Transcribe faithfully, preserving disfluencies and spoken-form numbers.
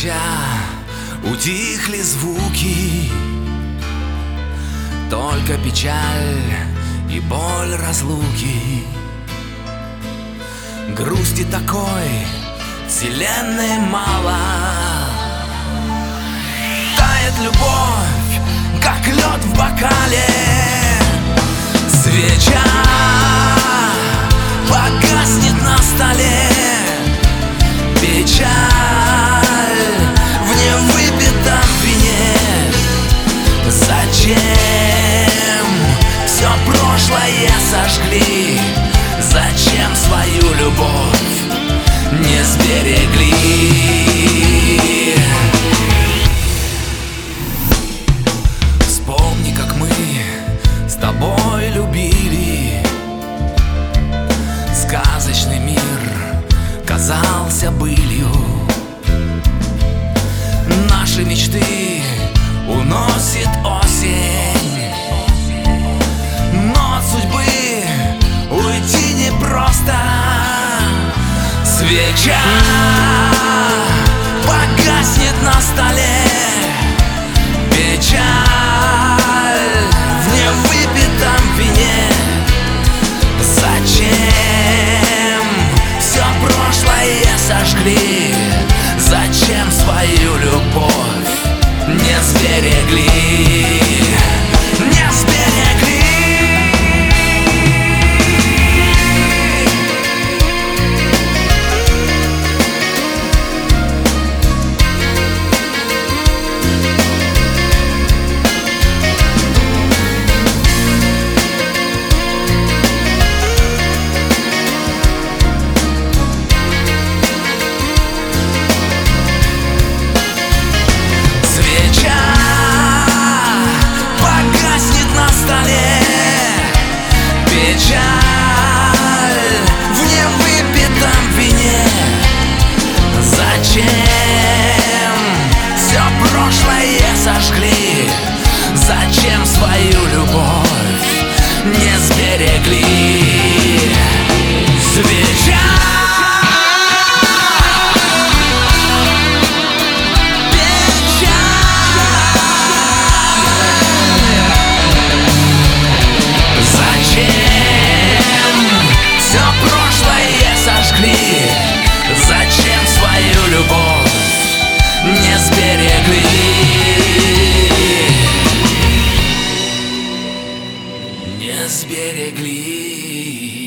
свеча, утихли звуки, только печаль и боль разлуки. Грусти такой вселенной мало, тает любовь, как лед в бокале. Свеча погаснет на столе, печаль в невыпитом вине. Зачем все прошлое сожгли? Зачем свою любовь не сберегли? Вспомни, как мы с тобой любили. Сказочный мир казался былью. Наши мечты уносит осень, но от судьбы уйти непросто. Свеча погаснет на столе, печаль в невыпитом вине. Зачем все прошлое сожгли? Зачем свою любовь не сберегли? Не сберегли. Сожгли, зачем свою любовь не сберегли? Свеча не сберегли, не сберегли.